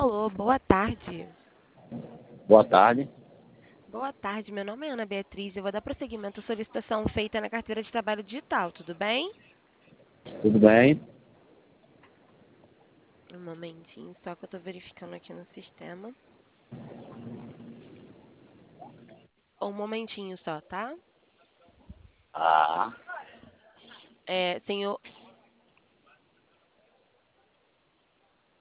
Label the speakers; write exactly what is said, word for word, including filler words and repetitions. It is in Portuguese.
Speaker 1: Alô, boa tarde.
Speaker 2: Boa tarde.
Speaker 1: Boa tarde, meu nome é Ana Beatriz. Eu vou dar prosseguimento à solicitação feita na carteira de trabalho digital, tudo bem?
Speaker 2: Tudo bem?
Speaker 1: Um momentinho, só que eu tô verificando aqui no sistema. Um momentinho só, tá?
Speaker 2: Ah,
Speaker 1: É, senhor